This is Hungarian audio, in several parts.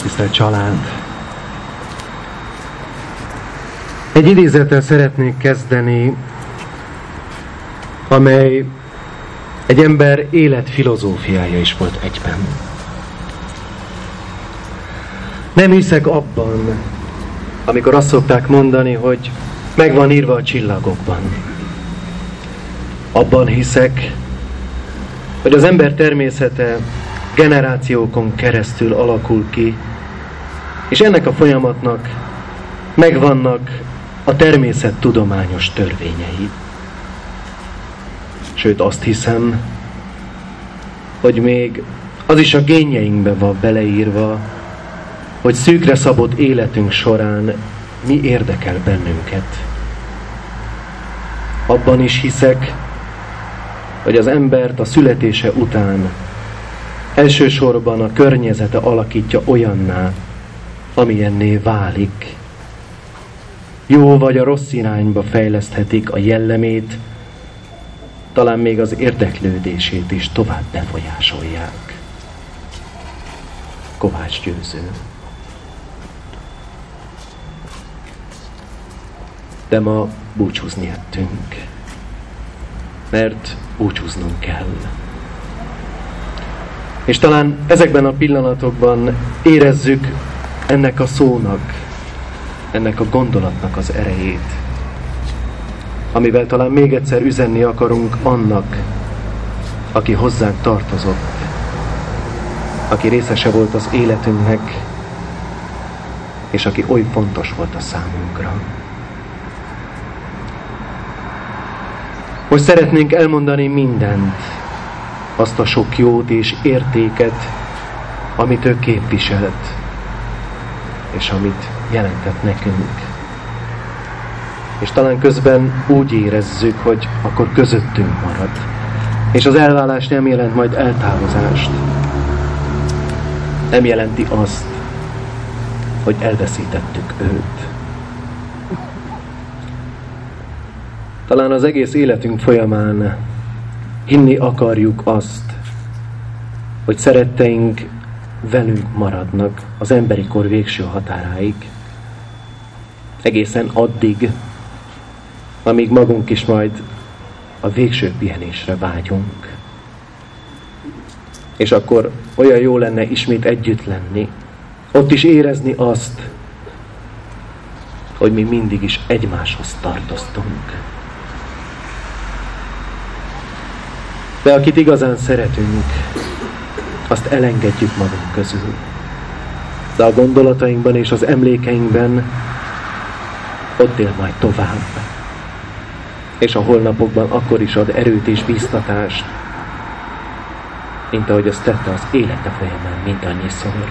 Tisztelt család! Egy idézettel szeretnék kezdeni, amely egy ember életfilozófiája is volt egyben. Nem hiszek abban, amikor azt szokták mondani, hogy meg van írva a csillagokban. Abban hiszek, hogy az ember természete generációkon keresztül alakul ki, és ennek a folyamatnak megvannak a természettudományos törvényei. Sőt, azt hiszem, hogy még az is a génjeinkbe van beleírva, hogy szűkre szabott életünk során mi érdekel bennünket. Abban is hiszek, hogy az embert a születése után elsősorban a környezete alakítja olyanná, amilyenné válik. Jó vagy a rossz irányba fejleszthetik a jellemét, talán még az érdeklődését is tovább befolyásolják. Kovács Győző. De ma búcsúzni jöttünk, mert búcsúznunk kell. És talán ezekben a pillanatokban érezzük ennek a szónak, ennek a gondolatnak az erejét, amivel talán még egyszer üzenni akarunk annak, aki hozzánk tartozott, aki részese volt az életünknek, és aki oly fontos volt a számunkra. Most szeretnénk elmondani mindent, azt a sok jót és értéket, amit ő képviselt, és amit jelentett nekünk. És talán közben úgy érezzük, hogy akkor közöttünk marad. És az elválás nem jelent majd eltávozást. Nem jelenti azt, hogy elveszítettük őt. Talán az egész életünk folyamán hinni akarjuk azt, hogy szeretteink velünk maradnak az emberi kor végső határáig. Egészen addig, amíg magunk is majd a végső pihenésre vágyunk. És akkor olyan jó lenne ismét együtt lenni, ott is érezni azt, hogy mi mindig is egymáshoz tartoztunk. De akit igazán szeretünk, azt elengedjük magunk közül. De a gondolatainkban és az emlékeinkben ott él majd tovább. És a holnapokban akkor is ad erőt és bíztatást, mint ahogy azt tette az élete folyamán mindannyiszor.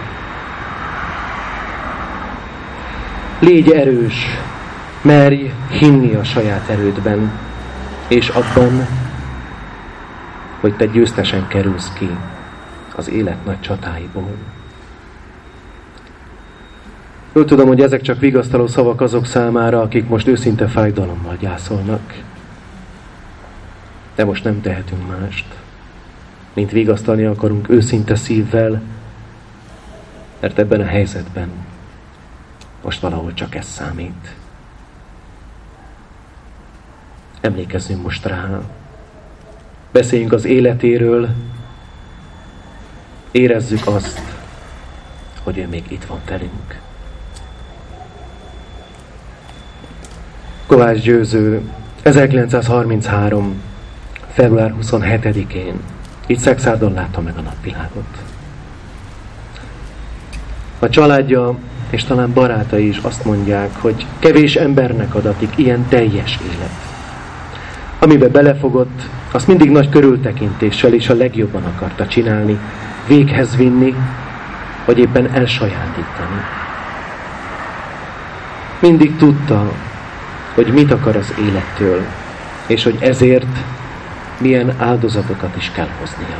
Légy erős, merj hinni a saját erődben, és abban, hogy te győztesen kerülsz ki az élet nagy csatáiból. Úgy tudom, hogy ezek csak vigasztaló szavak azok számára, akik most őszinte fájdalommal gyászolnak. De most nem tehetünk mást, mint vigasztalni akarunk őszinte szívvel, mert ebben a helyzetben most valahol csak ez számít. Emlékezzünk most rá. Beszéljünk az életéről, érezzük azt, hogy ő még itt van velünk. Kovács Győző 1933. február 27-én itt Szexárdon látta meg a napvilágot. A családja és talán barátai is azt mondják, hogy kevés embernek adatik ilyen teljes élet. Amiben belefogott, azt mindig nagy körültekintéssel és a legjobban akarta csinálni, véghez vinni, vagy éppen elsajátítani. Mindig tudta, hogy mit akar az élettől, és hogy ezért milyen áldozatokat is kell hoznia.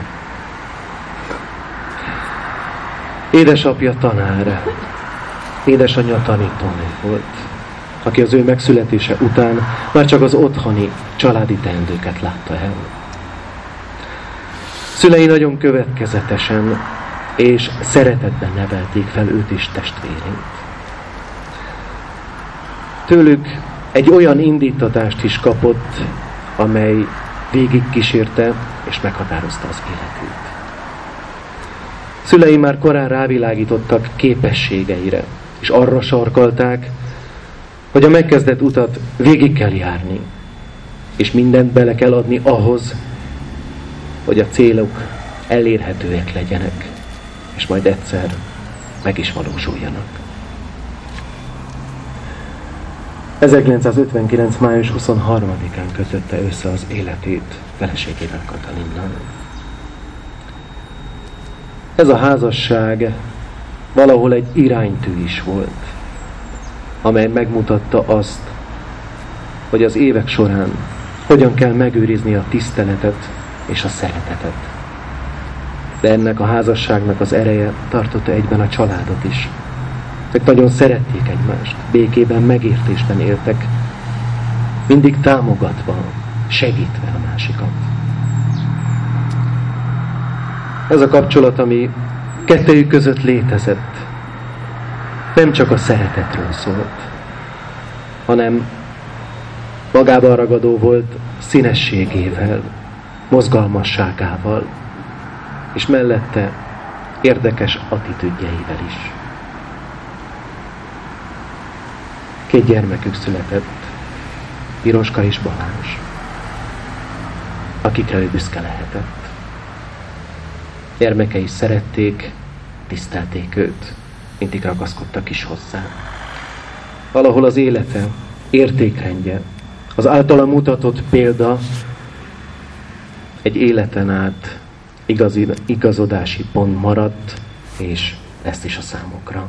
Édesapja tanár, édesanyja tanítónő volt, aki az ő megszületése után már csak az otthoni családi teendőket látta el. Szülei nagyon következetesen és szeretetben nevelték fel őt és testvérét. Tőlük egy olyan indítatást is kapott, amely végigkísérte és meghatározta az életét. Szülei már korán rávilágítottak képességeire, és arra sarkalták, hogy a megkezdett utat végig kell járni, és mindent bele kell adni ahhoz, hogy a célok elérhetőek legyenek, és majd egyszer meg is valósuljanak. 1959. május 23-án kötötte össze az életét feleségével, Katalinnal. Ez a házasság valahol egy iránytű is volt, amely megmutatta azt, hogy az évek során hogyan kell megőrizni a tiszteletet és a szeretetet. De ennek a házasságnak az ereje tartotta egyben a családot is. Ők nagyon szerették egymást, békében, megértésben éltek, mindig támogatva, segítve a másikat. Ez a kapcsolat, ami kettejük között létezett, nem csak a szeretetről szólt, hanem magában ragadó volt színességével, mozgalmasságával, és mellette érdekes attitűdjeivel is. 2 gyermekük született, Piroska és Balázs, akikre ő büszke lehetett. Gyermekei szerették, tisztelték őt, mindig ragaszkodtak is hozzá. Valahol az élete, értékrendje, az általa mutatott példa egy életen át igazodási pont maradt, és lesz is a számukra.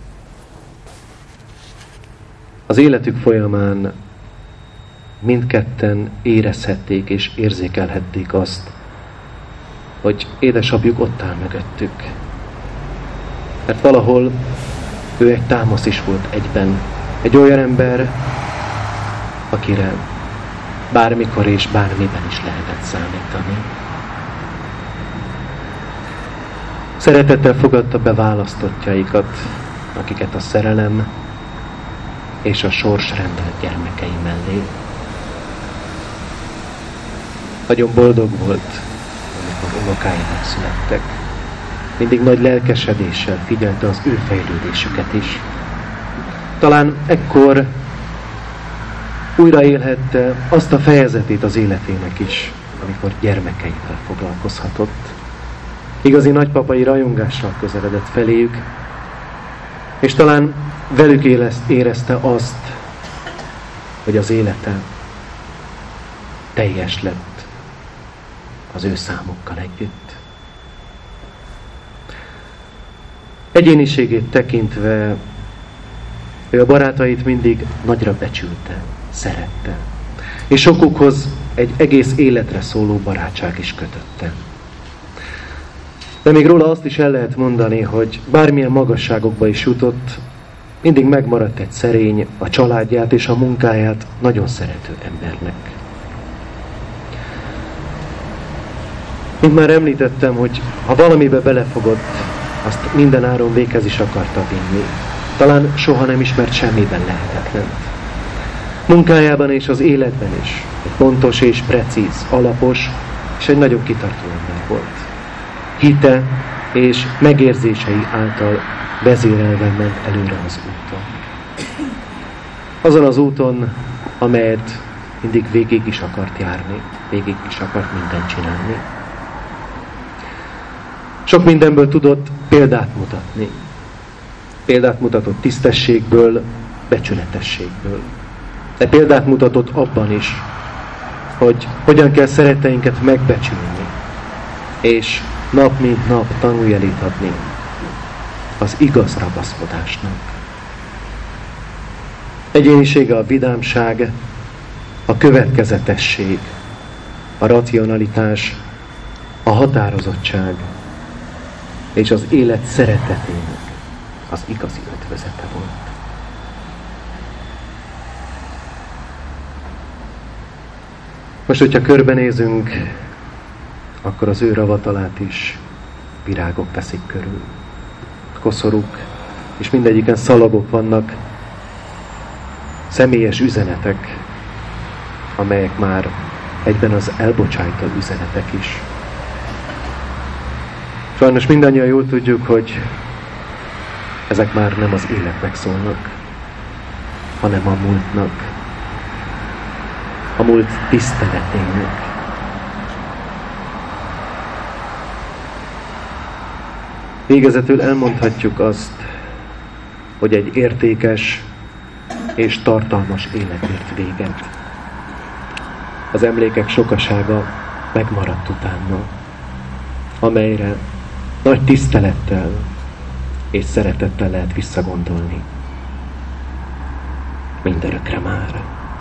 Az életük folyamán mindketten érezhették és érzékelhették azt, hogy édesapjuk ott áll mögöttük. Mert valahol ő egy támasz is volt egyben. Egy olyan ember, akire bármikor és bármiben is lehetett számítani. Szeretettel fogadta be választottjaikat, akiket a szerelem és a sors rendelt gyermekei mellé. Nagyon boldog volt, amikor unokái megszülettek. Mindig nagy lelkesedéssel figyelte az ő fejlődésüket is. Talán ekkor újraélhette azt a fejezetét az életének is, amikor gyermekeivel foglalkozhatott. Igazi nagypapai rajongással közeledett feléjük, és talán velük érezte azt, hogy az élete teljes lett az ő számukkal együtt. Egyéniségét tekintve ő a barátait mindig nagyra becsülte, szerette, és sokukhoz egy egész életre szóló barátság is kötötte. De még róla azt is el lehet mondani, hogy bármilyen magasságokba is jutott, mindig megmaradt egy szerény, a családját és a munkáját nagyon szerető embernek. Mint már említettem, hogy ha valamibe belefogott, azt minden áron véghez is akarta vinni. Talán soha nem ismert semmiben lehetetlen. Munkájában és az életben is egy pontos és precíz, alapos és egy nagyon kitartó ember volt. Hite és megérzései által vezérelve ment előre az úton. Azon az úton, amelyet mindig végig is akart járni, végig is akart mindent csinálni. Sok mindenből tudott példát mutatni. Példát mutatott tisztességből, becsületességből. De példát mutatott abban is, hogy hogyan kell szeretteinket megbecsülni, és nap mint nap tanuljelit adni az igaz ragaszkodásnak. Egyénisége a vidámság, a következetesség, a racionalitás, a határozottság és az élet szeretetének az igazi ötvözete volt. Most, hogyha körbenézünk, akkor az ő ravatalát is virágok veszik körül. Koszorúk, és mindegyiken szalagok vannak, személyes üzenetek, amelyek már egyben az elbocsájtó üzenetek is. Sajnos mindannyian jól tudjuk, hogy ezek már nem az életnek szólnak, hanem a múltnak, a múlt tiszteletének. Végezetül elmondhatjuk azt, hogy egy értékes és tartalmas élet ért véget. Az emlékek sokasága megmaradt utána, amelyre nagy tisztelettel és szeretettel lehet visszagondolni. Mindörökre már.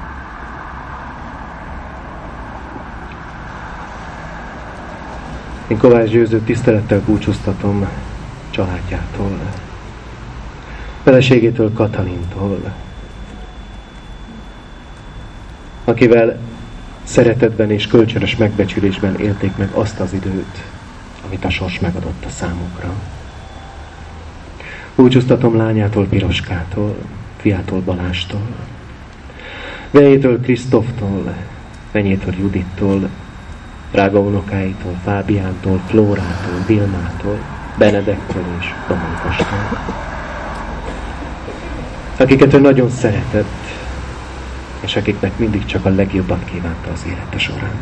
Én Kovács Győzőt tisztelettel búcsúztatom családjától, feleségétől, Katalintól, akivel szeretetben és kölcsönös megbecsülésben élték meg azt az időt, amit a sors megadott a számukra. Búcsúztatom lányától, Piroskától, fiától, Balástól, vejétől, Krisztoftól, fenyétől, Judittól, drága unokáitól, Fábiántól, Flórától, Vilmától, Benedektől és Dominikostól, akiket ő nagyon szeretett, és akiknek mindig csak a legjobbat kívánta az élete során.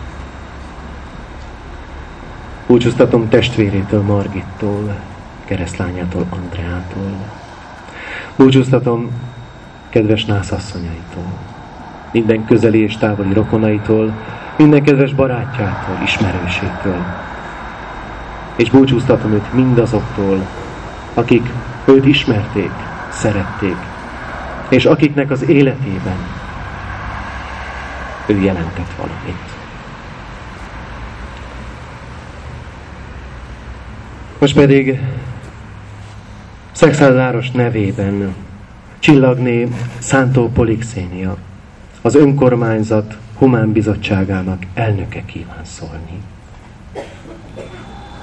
Búcsúztatom testvérétől, Margittól, keresztlányától, Andreától. Búcsúztatom kedves nászasszonyaitól, minden közeli és távoli rokonaitól, minden kedves barátjától, ismerőségtől. És búcsúztatom őt mindazoktól, akik őt ismerték, szerették, és akiknek az életében ő jelentett valamit. Most pedig Szexárd nevében csillagné Szántó Polixénia, az önkormányzat Humán Bizottságának elnöke kíván szólni.